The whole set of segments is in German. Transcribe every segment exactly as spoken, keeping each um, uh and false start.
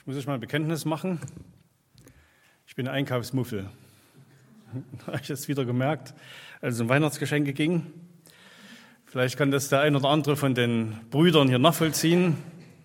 muss ich mal ein Bekenntnis machen. Ich bin ein Einkaufsmuffel. Habe ich jetzt wieder gemerkt, als es um Weihnachtsgeschenke ging. Vielleicht kann das der ein oder andere von den Brüdern hier nachvollziehen.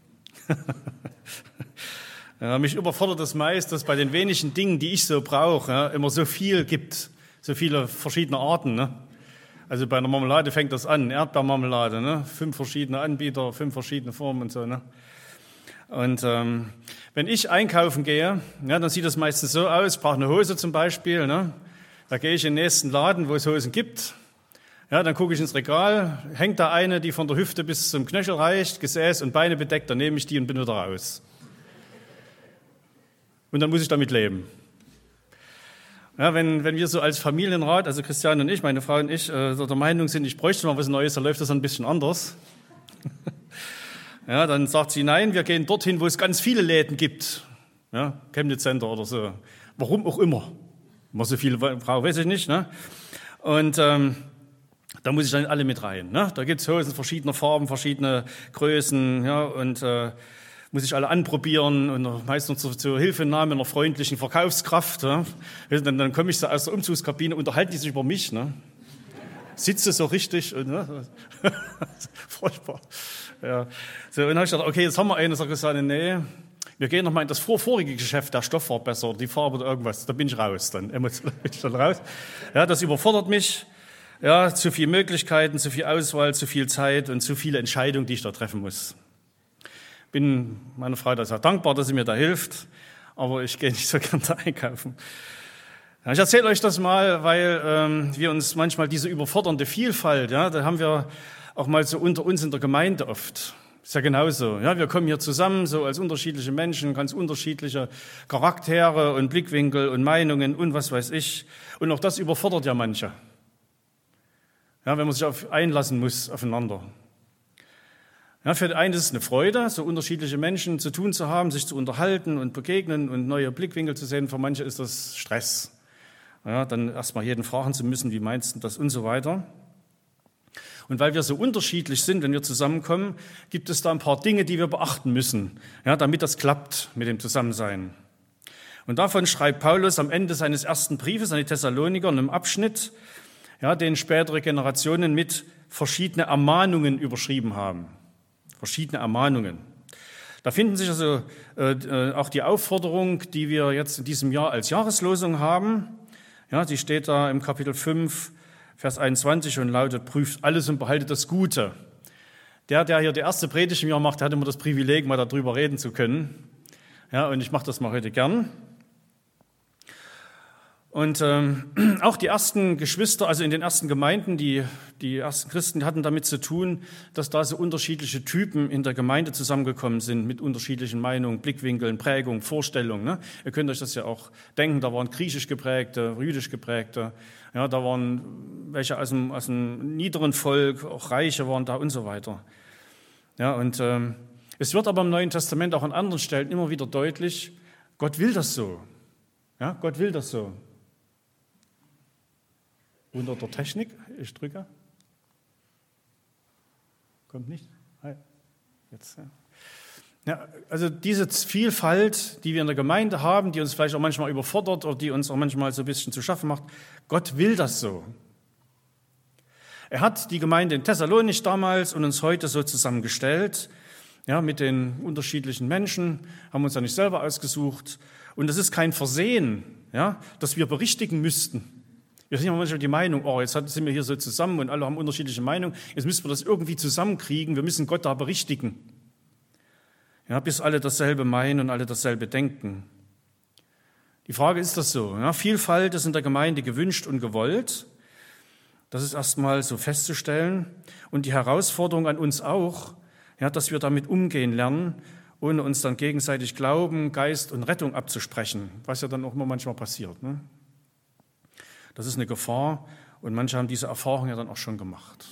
Ja, mich überfordert es meist, dass bei den wenigen Dingen, die ich so brauche, ja, immer so viel gibt, so viele verschiedene Arten. Ne? Also bei einer Marmelade fängt das an, Erdbeermarmelade, ne? Fünf verschiedene Anbieter, fünf verschiedene Formen und so. Ne? Und ähm, wenn ich einkaufen gehe, ja, dann sieht das meistens so aus, ich brauche eine Hose zum Beispiel, ne? Da gehe ich in den nächsten Laden, wo es Hosen gibt. Ja, dann gucke ich ins Regal, hängt da eine, die von der Hüfte bis zum Knöchel reicht, Gesäß und Beine bedeckt, dann nehme ich die und bin wieder raus. Und dann muss ich damit leben. Ja, wenn, wenn wir so als Familienrat, also Christian und ich, meine Frau und ich, äh, so der Meinung sind, ich bräuchte mal was Neues, dann läuft das ein bisschen anders. Ja, dann sagt sie, nein, wir gehen dorthin, wo es ganz viele Läden gibt. Ja, Chemnitz Center oder so. Warum auch immer. Immer so viele Frau, weiß ich nicht. Ne? Und ähm, da muss ich dann alle mit rein. Ne? Da gibt es Hosen verschiedener Farben, verschiedene Größen. Ja, und äh, muss ich alle anprobieren und meistens zur, zur Hilfenahme einer freundlichen Verkaufskraft. Ja? Dann, dann komme ich so aus der Umzugskabine, unterhalten die sich über mich. Ne? Sitze so richtig. Und, ne? Furchtbar. Ja. So, und dann habe ich gedacht, okay, jetzt haben wir eine. Sag ich gesagt, nee, wir gehen nochmal in das vorvorige Geschäft, der Stoff war besser, oder die Farbe oder irgendwas. Da bin ich raus, dann emotional bin ich dann raus. Ja, das überfordert mich. Ja, zu viele Möglichkeiten, zu viel Auswahl, zu viel Zeit und zu viele Entscheidungen, die ich da treffen muss. Bin meiner Frau da sehr dankbar, dass sie mir da hilft, aber ich gehe nicht so gern da einkaufen. Ja, ich erzähle euch das mal, weil ähm, wir uns manchmal diese überfordernde Vielfalt, ja, da haben wir auch mal so unter uns in der Gemeinde oft. Ist ja genauso. Ja, wir kommen hier zusammen, so als unterschiedliche Menschen, ganz unterschiedliche Charaktere und Blickwinkel und Meinungen und was weiß ich. Und auch das überfordert ja manche. Ja, wenn man sich auf einlassen muss aufeinander. Ja, für den einen ist es eine Freude, so unterschiedliche Menschen zu tun zu haben, sich zu unterhalten und begegnen und neue Blickwinkel zu sehen. Für manche ist das Stress. Ja, dann erstmal jeden fragen zu müssen, wie meinst du das und so weiter. Und weil wir so unterschiedlich sind, wenn wir zusammenkommen, gibt es da ein paar Dinge, die wir beachten müssen, ja, damit das klappt mit dem Zusammensein. Und davon schreibt Paulus am Ende seines ersten Briefes an die Thessaloniker in einem Abschnitt, ja, den spätere Generationen mit verschiedene Ermahnungen überschrieben haben. Verschiedene Ermahnungen. Da finden sich also äh, auch die Aufforderung, die wir jetzt in diesem Jahr als Jahreslosung haben. Ja, die steht da im Kapitel fünf, Vers einundzwanzig und lautet, prüft alles und behaltet das Gute. Der, der hier die erste Predigt im Jahr macht, der hat immer das Privileg, mal darüber reden zu können. Ja, und ich mache das mal heute gern. Und ähm, auch die ersten Geschwister, also in den ersten Gemeinden, die, die ersten Christen, die hatten damit zu tun, dass da so unterschiedliche Typen in der Gemeinde zusammengekommen sind, mit unterschiedlichen Meinungen, Blickwinkeln, Prägungen, Vorstellungen. Ne? Ihr könnt euch das ja auch denken, da waren griechisch geprägte, jüdisch geprägte, ja, da waren welche aus dem, aus dem niederen Volk, auch Reiche waren da und so weiter. Ja, und ähm, es wird aber im Neuen Testament auch an anderen Stellen immer wieder deutlich, Gott will das so. Ja, Gott will das so. Unter der Technik, ich drücke. Kommt nicht? Jetzt, ja. Ja, also diese Vielfalt, die wir in der Gemeinde haben, die uns vielleicht auch manchmal überfordert oder die uns auch manchmal so ein bisschen zu schaffen macht, Gott will das so. Er hat die Gemeinde in Thessalonich damals und uns heute so zusammengestellt, ja, mit den unterschiedlichen Menschen, haben uns ja nicht selber ausgesucht. Und es ist kein Versehen, ja, dass wir berichtigen müssten. Wir sind ja manchmal die Meinung, oh, jetzt sind wir hier so zusammen und alle haben unterschiedliche Meinungen, jetzt müssen wir das irgendwie zusammenkriegen, wir müssen Gott da berichtigen. Ja, bis alle dasselbe meinen und alle dasselbe denken. Die Frage ist das so, ja, Vielfalt ist in der Gemeinde gewünscht und gewollt, das ist erstmal so festzustellen und die Herausforderung an uns auch, ja, dass wir damit umgehen lernen, ohne uns dann gegenseitig Glauben, Geist und Rettung abzusprechen, was ja dann auch immer manchmal passiert, ne? Das ist eine Gefahr und manche haben diese Erfahrung ja dann auch schon gemacht.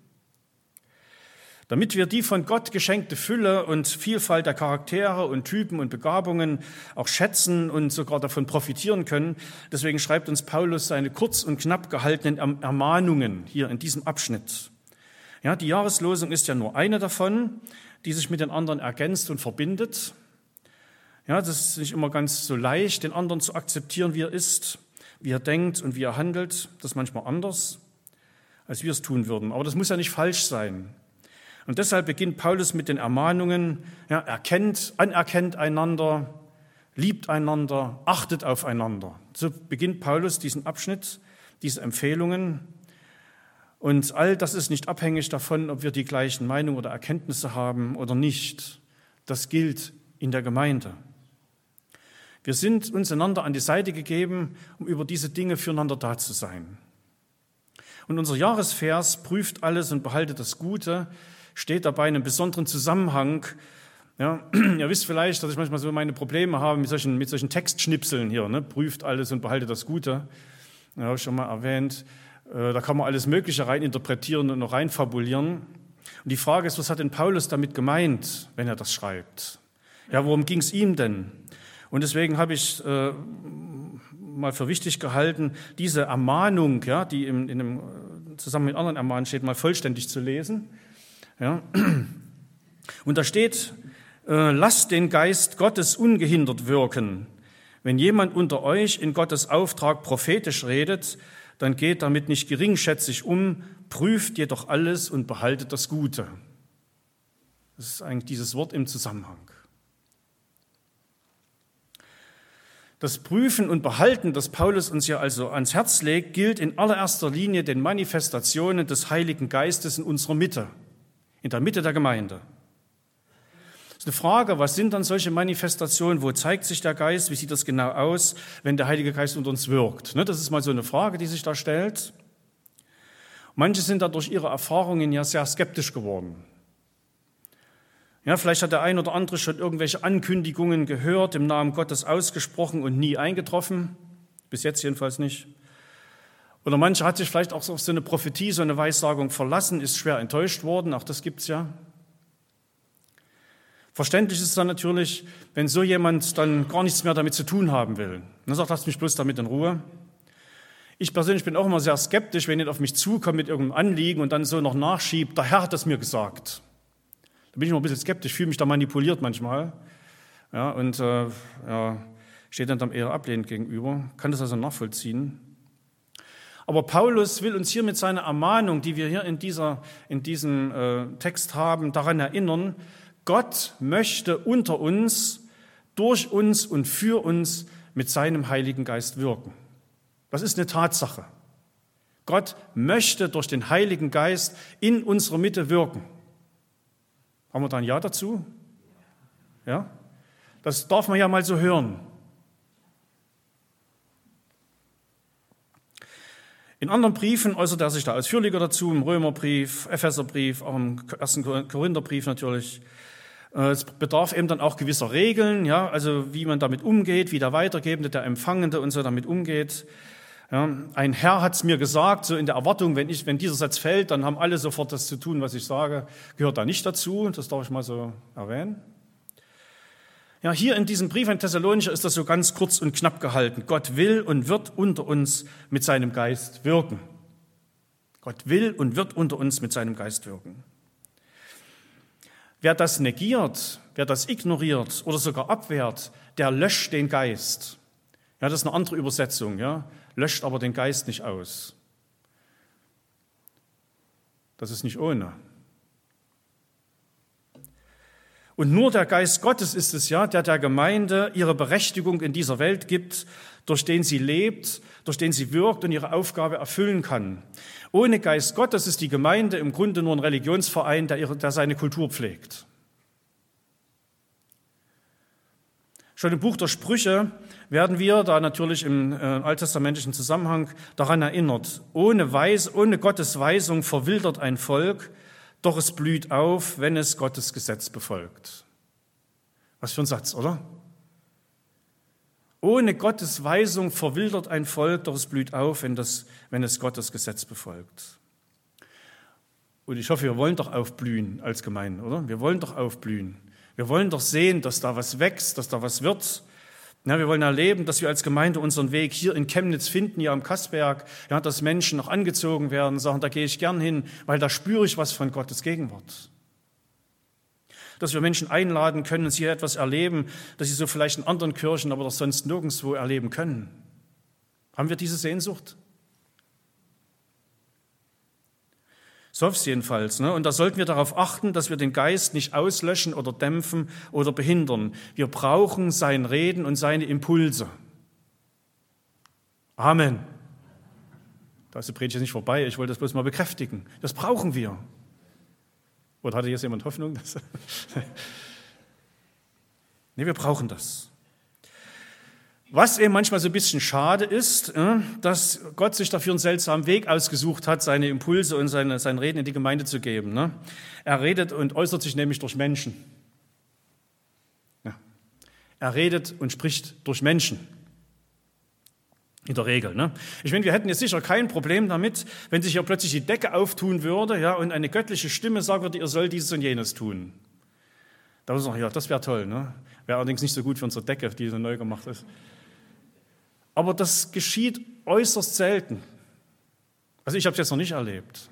Damit wir die von Gott geschenkte Fülle und Vielfalt der Charaktere und Typen und Begabungen auch schätzen und sogar davon profitieren können, deswegen schreibt uns Paulus seine kurz und knapp gehaltenen Ermahnungen hier in diesem Abschnitt. Ja, die Jahreslosung ist ja nur eine davon, die sich mit den anderen ergänzt und verbindet. Ja, das ist nicht immer ganz so leicht, den anderen zu akzeptieren, wie er ist, wie er denkt und wie er handelt. Das ist manchmal anders, als wir es tun würden. Aber das muss ja nicht falsch sein. Und deshalb beginnt Paulus mit den Ermahnungen, ja, erkennt, anerkennt einander, liebt einander, achtet aufeinander. So beginnt Paulus diesen Abschnitt, diese Empfehlungen. Und all das ist nicht abhängig davon, ob wir die gleichen Meinungen oder Erkenntnisse haben oder nicht. Das gilt in der Gemeinde. Wir sind uns einander an die Seite gegeben, um über diese Dinge füreinander da zu sein. Und unser Jahresvers, prüft alles und behaltet das Gute, steht dabei in einem besonderen Zusammenhang. Ja, ihr wisst vielleicht, dass ich manchmal so meine Probleme habe mit solchen, mit solchen Textschnipseln hier, ne? Prüft alles und behaltet das Gute. Das habe ich schon mal erwähnt. Da kann man alles Mögliche reininterpretieren und noch reinfabulieren. Und die Frage ist, was hat denn Paulus damit gemeint, wenn er das schreibt? Ja, worum ging es ihm denn? Und deswegen habe ich äh, mal für wichtig gehalten, diese Ermahnung, ja, die im, in einem, zusammen mit anderen Ermahnungen steht, mal vollständig zu lesen. Ja. Und da steht, äh, lasst den Geist Gottes ungehindert wirken. Wenn jemand unter euch in Gottes Auftrag prophetisch redet, dann geht damit nicht geringschätzig um, prüft jedoch alles und behaltet das Gute. Das ist eigentlich dieses Wort im Zusammenhang. Das Prüfen und Behalten, das Paulus uns hier also ans Herz legt, gilt in allererster Linie den Manifestationen des Heiligen Geistes in unserer Mitte, in der Mitte der Gemeinde. Das ist eine Frage, was sind dann solche Manifestationen, wo zeigt sich der Geist, wie sieht das genau aus, wenn der Heilige Geist unter uns wirkt? Das ist mal so eine Frage, die sich da stellt. Manche sind da durch ihre Erfahrungen ja sehr skeptisch geworden. Ja, vielleicht hat der ein oder andere schon irgendwelche Ankündigungen gehört, im Namen Gottes ausgesprochen und nie eingetroffen, bis jetzt jedenfalls nicht. Oder manche hat sich vielleicht auch auf so eine Prophetie, so eine Weissagung verlassen, ist schwer enttäuscht worden, auch das gibt's ja. Verständlich ist es dann natürlich, wenn so jemand dann gar nichts mehr damit zu tun haben will. Dann sagt, lasst mich bloß damit in Ruhe. Ich persönlich bin auch immer sehr skeptisch, wenn jemand auf mich zukommt mit irgendeinem Anliegen und dann so noch nachschiebt, der Herr hat es mir gesagt. Da bin ich immer ein bisschen skeptisch, fühle mich da manipuliert manchmal. Ja, und äh, ja, steht dann dann eher ablehnend gegenüber, kann das also nachvollziehen. Aber Paulus will uns hier mit seiner Ermahnung, die wir hier in, dieser, in diesem äh, Text haben, daran erinnern, Gott möchte unter uns, durch uns und für uns mit seinem Heiligen Geist wirken. Das ist eine Tatsache. Gott möchte durch den Heiligen Geist in unserer Mitte wirken. Haben wir da ein Ja dazu? Ja? Das darf man ja mal so hören. In anderen Briefen äußert er sich da ausführlicher dazu, im Römerbrief, Epheserbrief, auch im ersten Korintherbrief natürlich. Es bedarf eben dann auch gewisser Regeln, ja, also wie man damit umgeht, wie der Weitergebende, der Empfangende und so damit umgeht. Ja, ein Herr hat es mir gesagt, so in der Erwartung, wenn, ich, wenn dieser Satz fällt, dann haben alle sofort das zu tun, was ich sage, gehört da nicht dazu, das darf ich mal so erwähnen. Ja, hier in diesem Brief an Thessalonicher ist das so ganz kurz und knapp gehalten. Gott will und wird unter uns mit seinem Geist wirken. Gott will und wird unter uns mit seinem Geist wirken. Wer das negiert, wer das ignoriert oder sogar abwehrt, der löscht den Geist. Ja, das ist eine andere Übersetzung, ja. Löscht aber den Geist nicht aus. Das ist nicht ohne. Und nur der Geist Gottes ist es ja, der der Gemeinde ihre Berechtigung in dieser Welt gibt, durch den sie lebt, durch den sie wirkt und ihre Aufgabe erfüllen kann. Ohne Geist Gottes ist die Gemeinde im Grunde nur ein Religionsverein, der, ihre, der seine Kultur pflegt. Schon im Buch der Sprüche werden wir, da natürlich im äh, alttestamentlichen Zusammenhang, daran erinnert. Ohne, Weis, ohne Gottes Weisung verwildert ein Volk, doch es blüht auf, wenn es Gottes Gesetz befolgt. Was für ein Satz, oder? Ohne Gottes Weisung verwildert ein Volk, doch es blüht auf, wenn, das, wenn es Gottes Gesetz befolgt. Und ich hoffe, wir wollen doch aufblühen als Gemeinde, oder? Wir wollen doch aufblühen. Wir wollen doch sehen, dass da was wächst, dass da was wird. Ja, wir wollen erleben, dass wir als Gemeinde unseren Weg hier in Chemnitz finden, hier am Kassberg, ja, dass Menschen noch angezogen werden, sagen, da gehe ich gern hin, weil da spüre ich was von Gottes Gegenwart. dass wir Menschen einladen können und sie etwas erleben, das sie so vielleicht in anderen Kirchen, aber doch sonst nirgendwo erleben können. Haben wir diese Sehnsucht? So hoffe ich jedenfalls. Ne? Und da sollten wir darauf achten, dass wir den Geist nicht auslöschen oder dämpfen oder behindern. Wir brauchen sein Reden und seine Impulse. Amen. Da ist die Predigt jetzt nicht vorbei, ich wollte das bloß mal bekräftigen. Das brauchen wir. Oder hatte jetzt jemand Hoffnung? Nee, wir brauchen das. Was eben manchmal so ein bisschen schade ist, dass Gott sich dafür einen seltsamen Weg ausgesucht hat, seine Impulse und seine, sein Reden in die Gemeinde zu geben. Er redet und äußert sich nämlich durch Menschen. Er redet und spricht durch Menschen. In der Regel. Ne? Ich meine, wir hätten jetzt sicher kein Problem damit, wenn sich hier plötzlich die Decke auftun würde, ja, und eine göttliche Stimme sagen würde, ihr sollt dieses und jenes tun. Da muss man sagen, ja, das wäre toll. Ne? Wäre allerdings nicht so gut für unsere Decke, die so neu gemacht ist. Aber das geschieht äußerst selten. Also ich habe es jetzt noch nicht erlebt.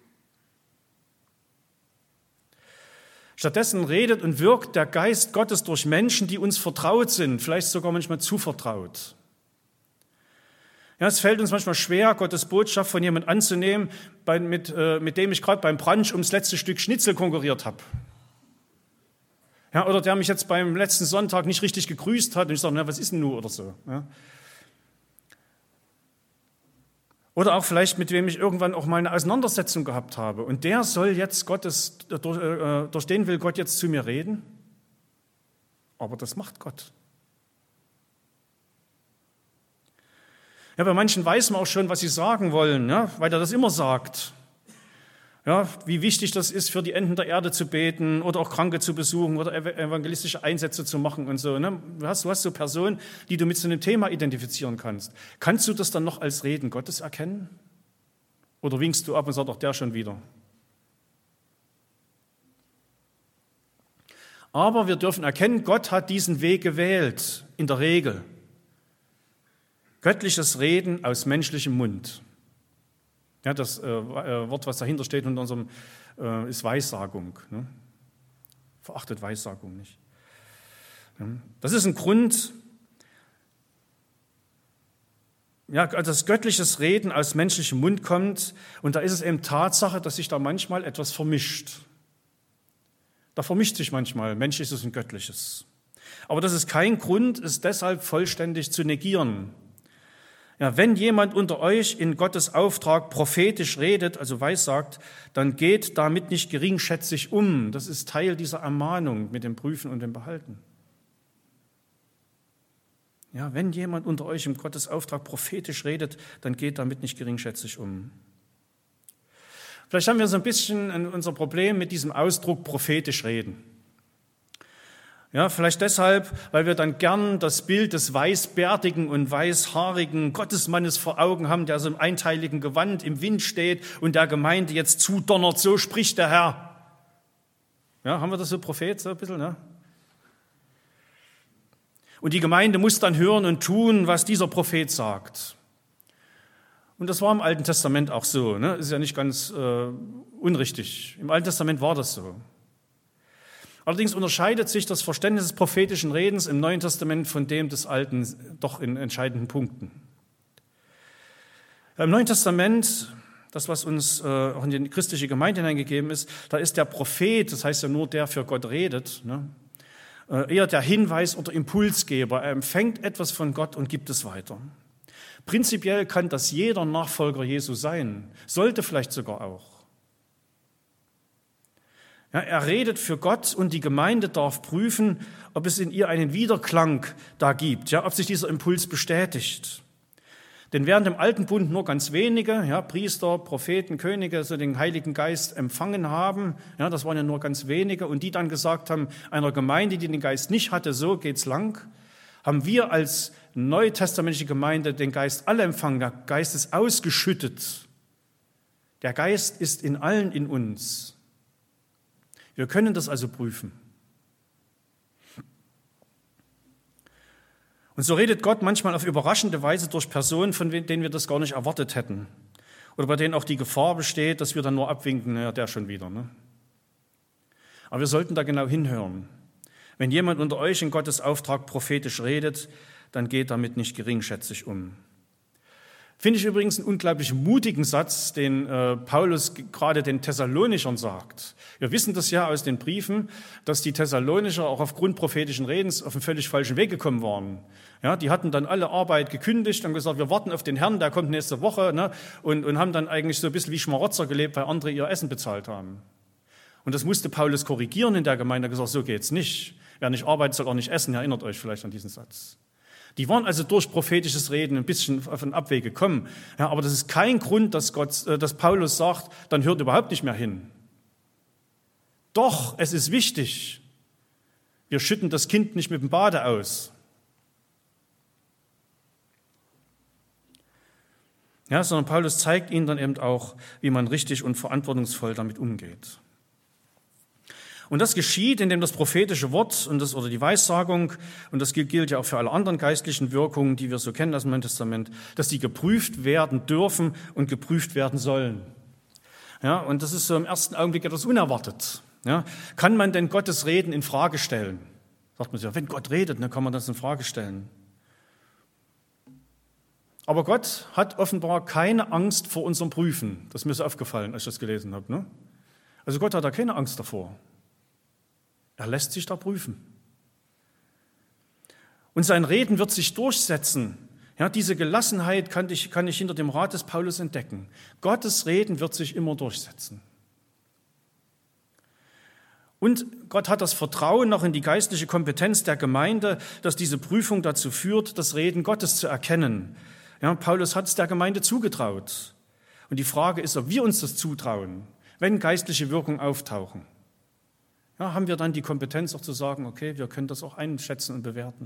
Stattdessen redet und wirkt der Geist Gottes durch Menschen, die uns vertraut sind, vielleicht sogar manchmal zu vertraut. Ja, es fällt uns manchmal schwer, Gottes Botschaft von jemandem anzunehmen, bei, mit, äh, mit dem ich gerade beim Brunch ums letzte Stück Schnitzel konkurriert habe. Ja, oder der mich jetzt beim letzten Sonntag nicht richtig gegrüßt hat und ich sage, na, was ist denn nun oder so. Ja. Oder auch vielleicht, mit wem ich irgendwann auch mal eine Auseinandersetzung gehabt habe. Und der soll jetzt Gottes, durch, äh, durch den will Gott jetzt zu mir reden. Aber das macht Gott. Ja, bei manchen weiß man auch schon, was sie sagen wollen, ja, weil er das immer sagt. Ja, wie wichtig das ist, für die Enden der Erde zu beten oder auch Kranke zu besuchen oder evangelistische Einsätze zu machen und so. Ne? Du hast, du hast so Personen, die du mit so einem Thema identifizieren kannst. Kannst du das dann noch als Reden Gottes erkennen? Oder winkst du ab und sagst, doch der schon wieder? Aber wir dürfen erkennen, Gott hat diesen Weg gewählt, in der Regel. Göttliches Reden aus menschlichem Mund. Ja, das äh, Wort, was dahinter steht unter unserem, äh, ist Weissagung. Ne? Verachtet Weissagung nicht. Ja, das ist ein Grund, ja, dass göttliches Reden aus menschlichem Mund kommt. Und da ist es eben Tatsache, dass sich da manchmal etwas vermischt. Da vermischt sich manchmal Menschliches und Göttliches. Aber das ist kein Grund, es deshalb vollständig zu negieren. Ja, wenn jemand unter euch in Gottes Auftrag prophetisch redet, also weissagt, dann geht damit nicht geringschätzig um. Das ist Teil dieser Ermahnung mit dem Prüfen und dem Behalten. Ja, wenn jemand unter euch in Gottes Auftrag prophetisch redet, dann geht damit nicht geringschätzig um. Vielleicht haben wir so ein bisschen unser Problem mit diesem Ausdruck prophetisch reden. Ja, vielleicht deshalb, weil wir dann gern das Bild des weißbärtigen und weißhaarigen Gottesmannes vor Augen haben, der so im einteiligen Gewand im Wind steht und der Gemeinde jetzt zudonnert, so spricht der Herr. Ja, haben wir das so Prophet, so ein bisschen, ne? Und die Gemeinde muss dann hören und tun, was dieser Prophet sagt. Und das war im Alten Testament auch so, ne? Ist ja nicht ganz äh, unrichtig. Im Alten Testament war das so. Allerdings unterscheidet sich das Verständnis des prophetischen Redens im Neuen Testament von dem des Alten doch in entscheidenden Punkten. Im Neuen Testament, das, was uns auch in die christliche Gemeinde hineingegeben ist, da ist der Prophet, das heißt ja nur der für Gott redet, ne, eher der Hinweis- oder Impulsgeber. Er empfängt etwas von Gott und gibt es weiter. Prinzipiell kann das jeder Nachfolger Jesu sein, sollte vielleicht sogar auch. Ja, er redet für Gott und die Gemeinde darf prüfen, ob es in ihr einen Widerklang da gibt, ja, ob sich dieser Impuls bestätigt. Denn während im Alten Bund nur ganz wenige, ja, Priester, Propheten, Könige, so den Heiligen Geist empfangen haben, ja, das waren ja nur ganz wenige, und die dann gesagt haben, einer Gemeinde, die den Geist nicht hatte, so geht's lang, haben wir als neutestamentliche Gemeinde den Geist alle empfangen. Der Geist ist ausgeschüttet. Der Geist ist in allen in uns. Wir können das also prüfen. Und so redet Gott manchmal auf überraschende Weise durch Personen, von denen wir das gar nicht erwartet hätten. Oder bei denen auch die Gefahr besteht, dass wir dann nur abwinken, naja, der schon wieder. Ne? Aber wir sollten da genau hinhören. Wenn jemand unter euch in Gottes Auftrag prophetisch redet, dann geht damit nicht geringschätzig um. Finde ich übrigens einen unglaublich mutigen Satz, den äh, Paulus gerade den Thessalonichern sagt. Wir wissen das ja aus den Briefen, dass die Thessalonicher auch aufgrund prophetischen Redens auf einen völlig falschen Weg gekommen waren. Ja, die hatten dann alle Arbeit gekündigt und gesagt, wir warten auf den Herrn, der kommt nächste Woche, ne, und, und haben dann eigentlich so ein bisschen wie Schmarotzer gelebt, weil andere ihr Essen bezahlt haben. Und das musste Paulus korrigieren in der Gemeinde, er hat gesagt, so geht's nicht. Wer nicht arbeitet, soll auch nicht essen. Ihr erinnert euch vielleicht an diesen Satz. Die waren also durch prophetisches Reden ein bisschen auf einen Abweg gekommen. Ja, aber das ist kein Grund, dass, Gott, dass Paulus sagt, dann hört überhaupt nicht mehr hin. Doch, es ist wichtig. Wir schütten das Kind nicht mit dem Bade aus. Ja, sondern Paulus zeigt ihnen dann eben auch, wie man richtig und verantwortungsvoll damit umgeht. Und das geschieht, indem das prophetische Wort und das, oder die Weissagung, und das gilt ja auch für alle anderen geistlichen Wirkungen, die wir so kennen aus dem Neuen Testament, dass die geprüft werden dürfen und geprüft werden sollen. Ja, und das ist so im ersten Augenblick etwas unerwartet. Ja, kann man denn Gottes Reden in Frage stellen? Sagt man sich, ja, wenn Gott redet, dann kann man das in Frage stellen. Aber Gott hat offenbar keine Angst vor unserem Prüfen. Das ist mir so aufgefallen, als ich das gelesen habe. Ne? Also Gott hat da keine Angst davor. Er lässt sich da prüfen. Und sein Reden wird sich durchsetzen. Ja, diese Gelassenheit kann ich, kann ich hinter dem Rat des Paulus entdecken. Gottes Reden wird sich immer durchsetzen. Und Gott hat das Vertrauen noch in die geistliche Kompetenz der Gemeinde, dass diese Prüfung dazu führt, das Reden Gottes zu erkennen. Ja, Paulus hat es der Gemeinde zugetraut. Und die Frage ist, ob wir uns das zutrauen, wenn geistliche Wirkungen auftauchen. Ja, haben wir dann die Kompetenz auch zu sagen, okay, wir können das auch einschätzen und bewerten.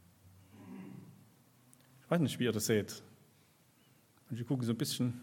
Ich weiß nicht, wie ihr das seht. Und ich gucke so ein bisschen.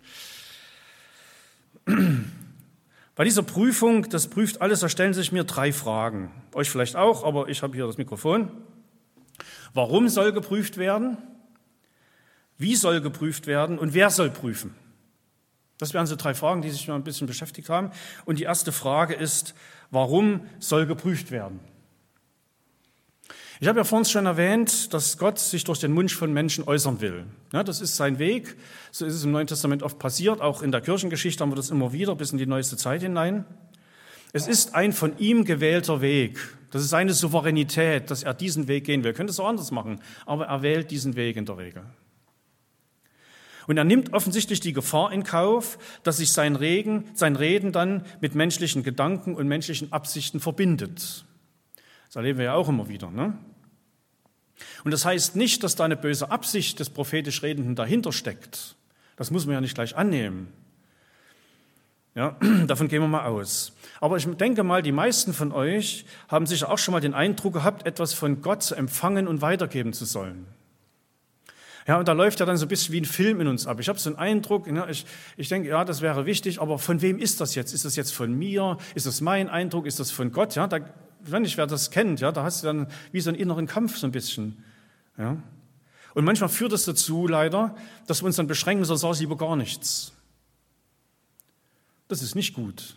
Bei dieser Prüfung, das prüft alles, da stellen sich mir drei Fragen. Euch vielleicht auch, aber ich habe hier das Mikrofon. Warum soll geprüft werden? Wie soll geprüft werden? Und wer soll prüfen? Das wären so drei Fragen, die sich mal ein bisschen beschäftigt haben. Und die erste Frage ist, warum soll geprüft werden? Ich habe ja vorhin schon erwähnt, dass Gott sich durch den Mund von Menschen äußern will. Ja, das ist sein Weg. So ist es im Neuen Testament oft passiert. Auch in der Kirchengeschichte haben wir das immer wieder bis in die neueste Zeit hinein. Es ist ein von ihm gewählter Weg. Das ist seine Souveränität, dass er diesen Weg gehen will. Er könnte es auch anders machen, aber er wählt diesen Weg in der Regel. Und er nimmt offensichtlich die Gefahr in Kauf, dass sich sein Reden, sein Reden dann mit menschlichen Gedanken und menschlichen Absichten verbindet. Das erleben wir ja auch immer wieder. Ne? Und das heißt nicht, dass da eine böse Absicht des prophetisch Redenden dahinter steckt. Das muss man ja nicht gleich annehmen. Ja, davon gehen wir mal aus. Aber ich denke mal, die meisten von euch haben sicher auch schon mal den Eindruck gehabt, etwas von Gott zu empfangen und weitergeben zu sollen. Ja, und da läuft ja dann so ein bisschen wie ein Film in uns ab. Ich habe so einen Eindruck, ne, ich, ich denke, ja, das wäre wichtig, aber von wem ist das jetzt? Ist das jetzt von mir? Ist das mein Eindruck? Ist das von Gott? Ja, da, wenn nicht, wer das kennt, ja, da hast du dann wie so einen inneren Kampf so ein bisschen. Ja. Und manchmal führt es dazu, leider, dass wir uns dann beschränken, so sag ich lieber gar nichts. Das ist nicht gut.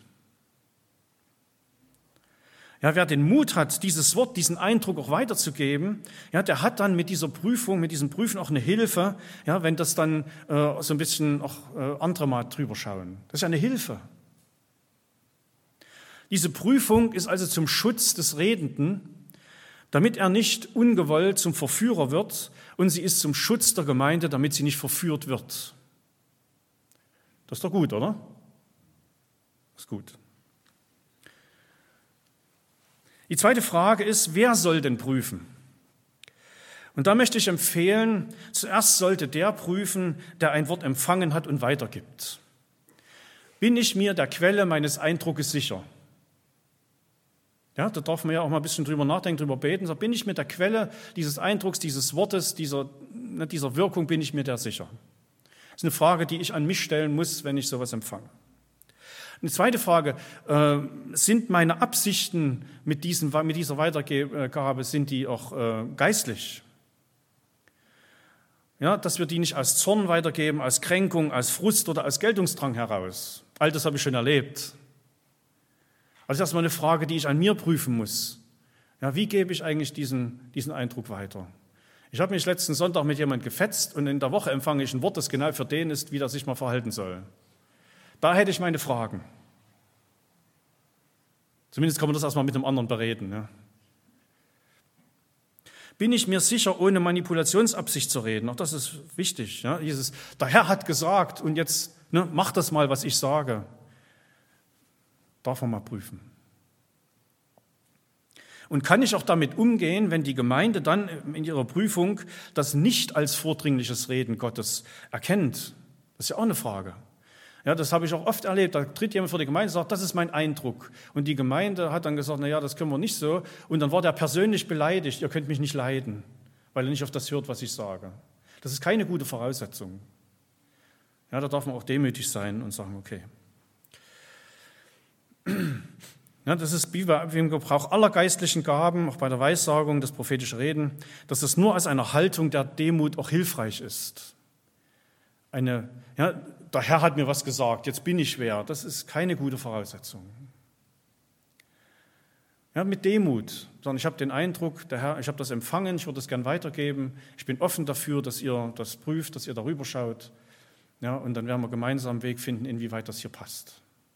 Ja, wer den Mut hat, dieses Wort, diesen Eindruck auch weiterzugeben, ja, der hat dann mit dieser Prüfung, mit diesem Prüfen auch eine Hilfe, ja, wenn das dann äh, so ein bisschen auch äh, andere mal drüber schauen. Das ist ja eine Hilfe. Diese Prüfung ist also zum Schutz des Redenden, damit er nicht ungewollt zum Verführer wird, und sie ist zum Schutz der Gemeinde, damit sie nicht verführt wird. Das ist doch gut, oder? Das ist gut. Die zweite Frage ist, wer soll denn prüfen? Und da möchte ich empfehlen, zuerst sollte der prüfen, der ein Wort empfangen hat und weitergibt. Bin ich mir der Quelle meines Eindrucks sicher? Ja, da darf man ja auch mal ein bisschen drüber nachdenken, drüber beten. So, bin ich mir der Quelle dieses Eindrucks, dieses Wortes, dieser, dieser Wirkung, bin ich mir der sicher? Das ist eine Frage, die ich an mich stellen muss, wenn ich sowas empfange. Eine zweite Frage, äh, sind meine Absichten mit, diesen, mit dieser Weitergabe, sind die auch äh, geistlich? Ja, dass wir die nicht aus Zorn weitergeben, aus Kränkung, aus Frust oder aus Geltungsdrang heraus. All das habe ich schon erlebt. Also erstmal eine Frage, die ich an mir prüfen muss. Ja, wie gebe ich eigentlich diesen, diesen Eindruck weiter? Ich habe mich letzten Sonntag mit jemandem gefetzt und in der Woche empfange ich ein Wort, das genau für den ist, wie er sich mal verhalten soll. Da hätte ich meine Fragen. Zumindest kann man das erstmal mit einem anderen bereden. Ja. Bin ich mir sicher, ohne Manipulationsabsicht zu reden? Auch das ist wichtig. Ja. Dieses, der Herr hat gesagt und jetzt ne, mach das mal, was ich sage. Darf man mal prüfen. Und kann ich auch damit umgehen, wenn die Gemeinde dann in ihrer Prüfung das nicht als vordringliches Reden Gottes erkennt? Das ist ja auch eine Frage. Ja, das habe ich auch oft erlebt. Da tritt jemand vor die Gemeinde und sagt, das ist mein Eindruck. Und die Gemeinde hat dann gesagt, na ja, das können wir nicht so. Und dann war der persönlich beleidigt, ihr könnt mich nicht leiden, weil er nicht auf das hört, was ich sage. Das ist keine gute Voraussetzung. Ja, da darf man auch demütig sein und sagen, okay. Ja, das ist wie im Gebrauch aller geistlichen Gaben, auch bei der Weissagung, das prophetische Reden, dass es nur aus einer Haltung der Demut auch hilfreich ist. Eine, ja, der Herr hat mir was gesagt, jetzt bin ich wer. Das ist keine gute Voraussetzung. Ja, mit Demut, sondern ich habe den Eindruck, der Herr, ich habe das empfangen, ich würde es gern weitergeben. Ich bin offen dafür, dass ihr das prüft, dass ihr darüber schaut. Ja, und dann werden wir gemeinsam einen Weg finden, inwieweit das hier passt.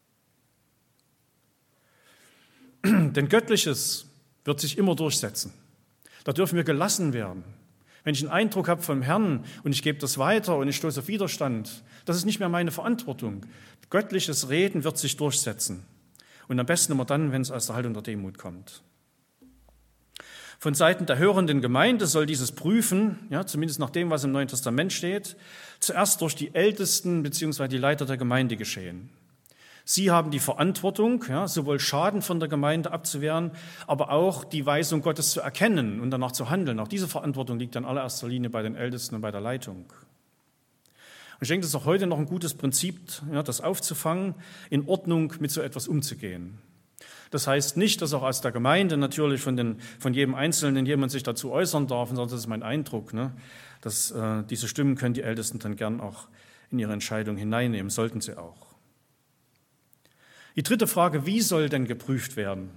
Denn Göttliches wird sich immer durchsetzen. Da dürfen wir gelassen werden. Wenn ich einen Eindruck habe vom Herrn und ich gebe das weiter und ich stoße auf Widerstand, das ist nicht mehr meine Verantwortung. Göttliches Reden wird sich durchsetzen. Und am besten immer dann, wenn es aus der Haltung der Demut kommt. Von Seiten der hörenden Gemeinde soll dieses Prüfen, ja, zumindest nach dem, was im Neuen Testament steht, zuerst durch die Ältesten bzw. die Leiter der Gemeinde geschehen. Sie haben die Verantwortung, ja, sowohl Schaden von der Gemeinde abzuwehren, aber auch die Weisung Gottes zu erkennen und danach zu handeln. Auch diese Verantwortung liegt in allererster Linie bei den Ältesten und bei der Leitung. Und ich denke, das ist auch heute noch ein gutes Prinzip, ja, das aufzufangen, in Ordnung mit so etwas umzugehen. Das heißt nicht, dass auch aus der Gemeinde natürlich von, den, von jedem Einzelnen jemand sich dazu äußern darf, sondern das ist mein Eindruck. Ne? Dass, äh, diese Stimmen können die Ältesten dann gern auch in ihre Entscheidung hineinnehmen, sollten sie auch. Die dritte Frage, wie soll denn geprüft werden?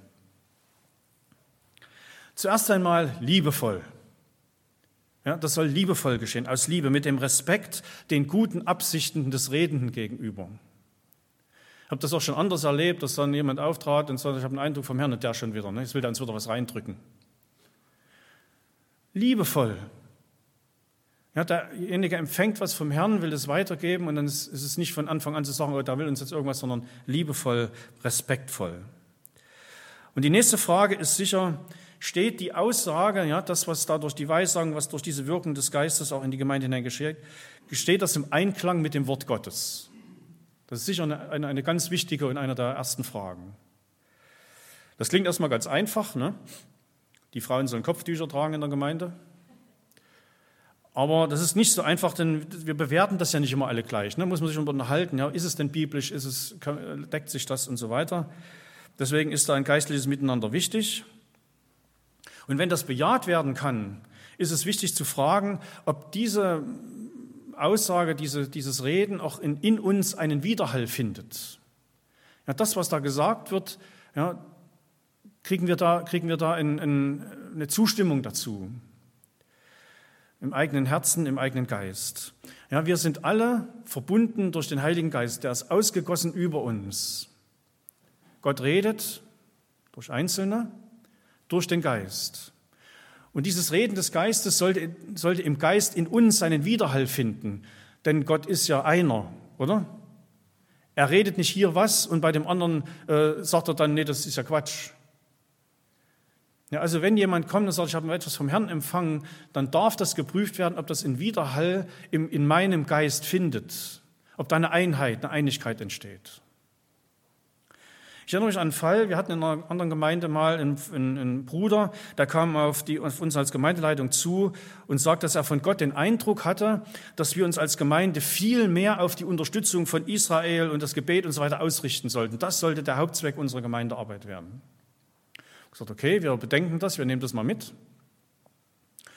Zuerst einmal liebevoll. Ja, das soll liebevoll geschehen, aus Liebe, mit dem Respekt den guten Absichten des Redenden gegenüber. Ich habe das auch schon anders erlebt, dass dann jemand auftrat und sagte, ich habe einen Eindruck vom Herrn und der schon wieder. Ne? Jetzt will er uns wieder was reindrücken. Liebevoll. Ja, derjenige empfängt was vom Herrn, will es weitergeben und dann ist, ist es nicht von Anfang an zu sagen, oh, da will uns jetzt irgendwas, sondern liebevoll, respektvoll. Und die nächste Frage ist sicher, steht die Aussage, ja, das, was da durch die Weissagung, was durch diese Wirkung des Geistes auch in die Gemeinde hinein geschieht, steht das im Einklang mit dem Wort Gottes? Das ist sicher eine, eine, eine ganz wichtige und eine der ersten Fragen. Das klingt erstmal ganz einfach, ne? Die Frauen sollen Kopftücher tragen in der Gemeinde. Aber das ist nicht so einfach, denn wir bewerten das ja nicht immer alle gleich. Ne? Muss man sich unterhalten, ja, ist es denn biblisch, ist es, deckt sich das und so weiter. Deswegen ist da ein geistliches Miteinander wichtig. Und wenn das bejaht werden kann, ist es wichtig zu fragen, ob diese Aussage, diese, dieses Reden auch in, in uns einen Widerhall findet. Ja, das, was da gesagt wird, ja, kriegen wir da, kriegen wir da in, in, eine Zustimmung dazu. Im eigenen Herzen, im eigenen Geist. Ja, wir sind alle verbunden durch den Heiligen Geist, der ist ausgegossen über uns. Gott redet durch Einzelne, durch den Geist. Und dieses Reden des Geistes sollte, sollte im Geist in uns seinen Widerhall finden, denn Gott ist ja einer, oder? Er redet nicht hier was und bei dem anderen äh, sagt er dann, nee, das ist ja Quatsch. Ja, also wenn jemand kommt und sagt, ich habe etwas vom Herrn empfangen, dann darf das geprüft werden, ob das in Widerhall im, in meinem Geist findet, ob da eine Einheit, eine Einigkeit entsteht. Ich erinnere mich an einen Fall, wir hatten in einer anderen Gemeinde mal einen, einen, einen Bruder, der kam auf, die, auf uns als Gemeindeleitung zu und sagte, dass er von Gott den Eindruck hatte, dass wir uns als Gemeinde viel mehr auf die Unterstützung von Israel und das Gebet und so weiter ausrichten sollten. Das sollte der Hauptzweck unserer Gemeindearbeit werden. Ich habe gesagt, okay, wir bedenken das, wir nehmen das mal mit.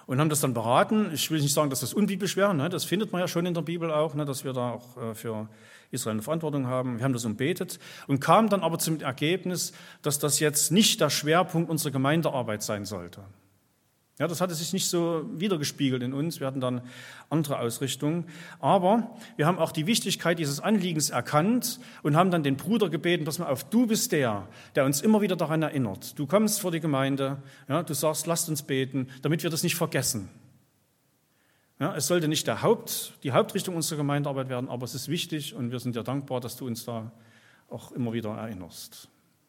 und haben das dann beraten. Ich will nicht sagen, dass das unbiblisch wäre, ne? Das findet man ja schon in der Bibel auch, ne? Dass wir da auch äh, für Israel eine Verantwortung haben. Wir haben das umbetet und kamen dann aber zum Ergebnis, dass das jetzt nicht der Schwerpunkt unserer Gemeindearbeit sein sollte. Ja, das hatte sich nicht so wiedergespiegelt in uns. Wir hatten dann andere Ausrichtungen. Aber wir haben auch die Wichtigkeit dieses Anliegens erkannt und haben dann den Bruder gebeten, pass mal auf, du bist der, der uns immer wieder daran erinnert. Du kommst vor die Gemeinde, ja, du sagst, lasst uns beten, damit wir das nicht vergessen. Ja, es sollte nicht der Haupt, die Hauptrichtung unserer Gemeindearbeit werden, aber es ist wichtig und wir sind dir dankbar, dass du uns da auch immer wieder erinnerst.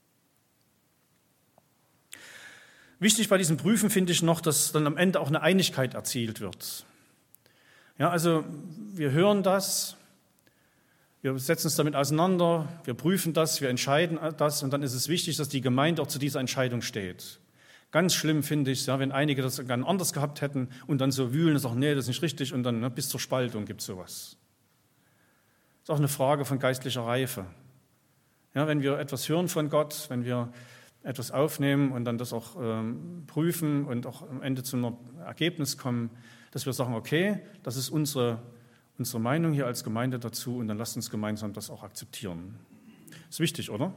Wichtig bei diesen Prüfen finde ich noch, dass dann am Ende auch eine Einigkeit erzielt wird. Ja, also wir hören das, wir setzen uns damit auseinander, wir prüfen das, wir entscheiden das und dann ist es wichtig, dass die Gemeinde auch zu dieser Entscheidung steht. Ganz schlimm finde ich es, ja, wenn einige das ganz anders gehabt hätten und dann so wühlen und sagen, nee, das ist nicht richtig und dann ne, bis zur Spaltung gibt es sowas. Das ist auch eine Frage von geistlicher Reife. Ja, wenn wir etwas hören von Gott, wenn wir etwas aufnehmen und dann das auch ähm, prüfen und auch am Ende zu einem Ergebnis kommen, dass wir sagen, okay, das ist unsere, unsere Meinung hier als Gemeinde dazu und dann lasst uns gemeinsam das auch akzeptieren. Ist wichtig, oder?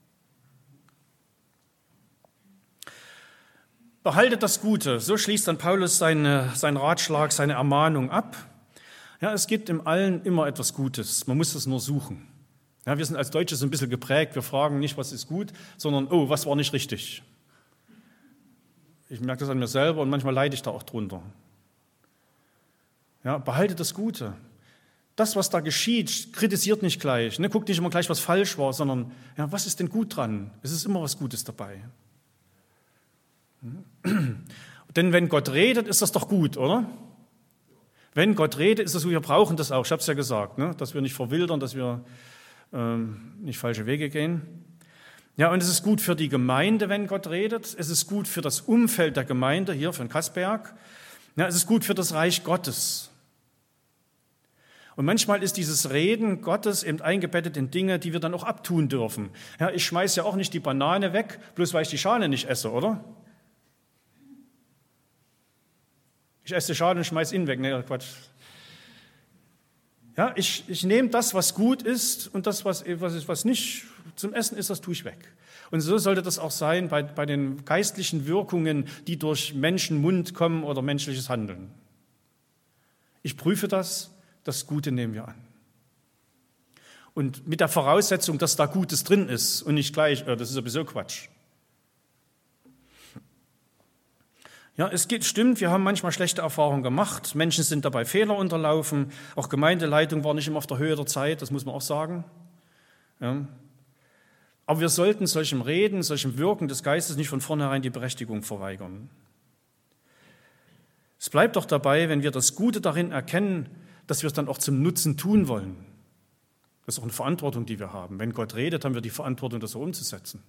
Behaltet das Gute, so schließt dann Paulus seine, seinen Ratschlag, seine Ermahnung ab. Ja, es gibt im Allen immer etwas Gutes, man muss es nur suchen. Ja, wir sind als Deutsche so ein bisschen geprägt, wir fragen nicht, was ist gut, sondern, oh, was war nicht richtig. Ich merke das an mir selber und manchmal leide ich da auch drunter. Ja, behaltet das Gute. Das, was da geschieht, kritisiert nicht gleich, ne? Guckt nicht immer gleich, was falsch war, sondern, ja, was ist denn gut dran? Es ist immer was Gutes dabei. Denn wenn Gott redet, ist das doch gut, oder? Wenn Gott redet, ist das gut, wir brauchen das auch, ich habe es ja gesagt, ne? Dass wir nicht verwildern, dass wir nicht falsche Wege gehen. Ja, und es ist gut für die Gemeinde, wenn Gott redet. Es ist gut für das Umfeld der Gemeinde, hier für den Kassberg. Ja, es ist gut für das Reich Gottes. Und manchmal ist dieses Reden Gottes eben eingebettet in Dinge, die wir dann auch abtun dürfen. Ja, ich schmeiße ja auch nicht die Banane weg, bloß weil ich die Schale nicht esse, oder? Ich esse die Schale und schmeiße ihn weg. Nee, Quatsch. Ja, ich, ich nehme das, was gut ist und das, was, was, was nicht zum Essen ist, das tue ich weg. Und so sollte das auch sein bei, bei den geistlichen Wirkungen, die durch Menschenmund kommen oder menschliches Handeln. Ich prüfe das, das Gute nehmen wir an. Und mit der Voraussetzung, dass da Gutes drin ist und nicht gleich, oh, das ist sowieso Quatsch. Ja, es geht, stimmt, wir haben manchmal schlechte Erfahrungen gemacht. Menschen sind dabei Fehler unterlaufen. Auch Gemeindeleitung war nicht immer auf der Höhe der Zeit, das muss man auch sagen. Ja. Aber wir sollten solchem Reden, solchem Wirken des Geistes nicht von vornherein die Berechtigung verweigern. Es bleibt doch dabei, wenn wir das Gute darin erkennen, dass wir es dann auch zum Nutzen tun wollen. Das ist auch eine Verantwortung, die wir haben. Wenn Gott redet, haben wir die Verantwortung, das so umzusetzen.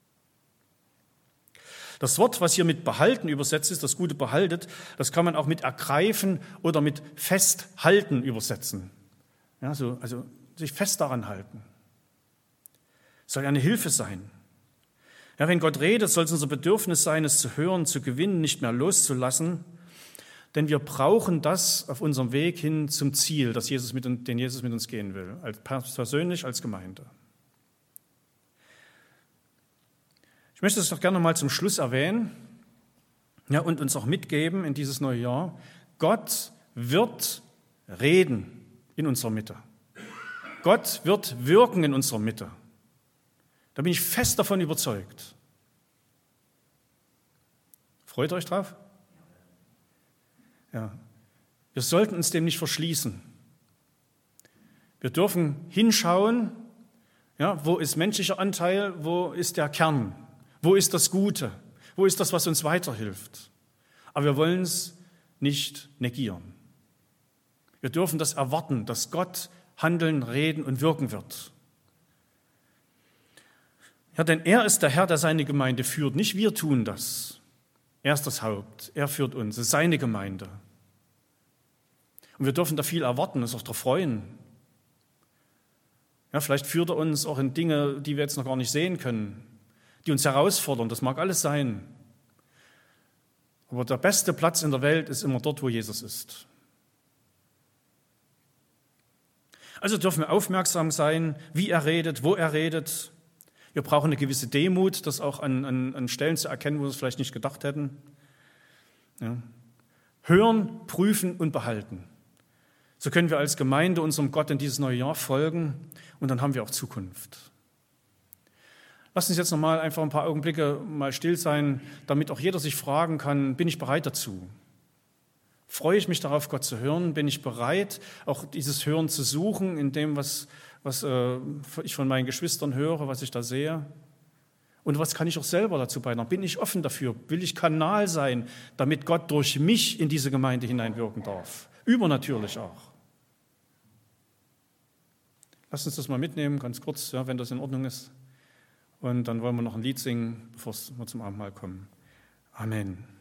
Das Wort, was hier mit behalten übersetzt ist, das Gute behaltet, das kann man auch mit ergreifen oder mit festhalten übersetzen. Ja, so, also sich fest daran halten. Es soll eine Hilfe sein. Ja, wenn Gott redet, soll es unser Bedürfnis sein, es zu hören, zu gewinnen, nicht mehr loszulassen. Denn wir brauchen das auf unserem Weg hin zum Ziel, das Jesus mit, den Jesus mit uns gehen will, als persönlich, als Gemeinde. Ich möchte es doch gerne mal zum Schluss erwähnen, ja, und uns auch mitgeben in dieses neue Jahr. Gott wird reden in unserer Mitte. Gott wird wirken in unserer Mitte. Da bin ich fest davon überzeugt. Freut ihr euch drauf? Ja. Wir sollten uns dem nicht verschließen. Wir dürfen hinschauen, ja, wo ist menschlicher Anteil, wo ist der Kern, wo ist das Gute, wo ist das, was uns weiterhilft. Aber wir wollen es nicht negieren. Wir dürfen das erwarten, dass Gott handeln, reden und wirken wird. Ja, denn er ist der Herr, der seine Gemeinde führt. Nicht wir tun das. Er ist das Haupt. Er führt uns. Es ist seine Gemeinde. Und wir dürfen da viel erwarten, uns auch darauf freuen. Ja, vielleicht führt er uns auch in Dinge, die wir jetzt noch gar nicht sehen können, die uns herausfordern. Das mag alles sein. Aber der beste Platz in der Welt ist immer dort, wo Jesus ist. Also dürfen wir aufmerksam sein, wie er redet, wo er redet. Wir brauchen eine gewisse Demut, das auch an, an, an Stellen zu erkennen, wo wir es vielleicht nicht gedacht hätten. Ja. Hören, prüfen und behalten. So können wir als Gemeinde unserem Gott in dieses neue Jahr folgen und dann haben wir auch Zukunft. Lass uns jetzt nochmal einfach ein paar Augenblicke mal still sein, damit auch jeder sich fragen kann, bin ich bereit dazu? Freue ich mich darauf, Gott zu hören? Bin ich bereit, auch dieses Hören zu suchen in dem, was, was äh, ich von meinen Geschwistern höre, was ich da sehe? Und was kann ich auch selber dazu beitragen? Bin ich offen dafür? Will ich Kanal sein, damit Gott durch mich in diese Gemeinde hineinwirken darf? Übernatürlich auch. Lass uns das mal mitnehmen, ganz kurz, ja, wenn das in Ordnung ist. Und dann wollen wir noch ein Lied singen, bevor wir zum Abendmahl kommen. Amen.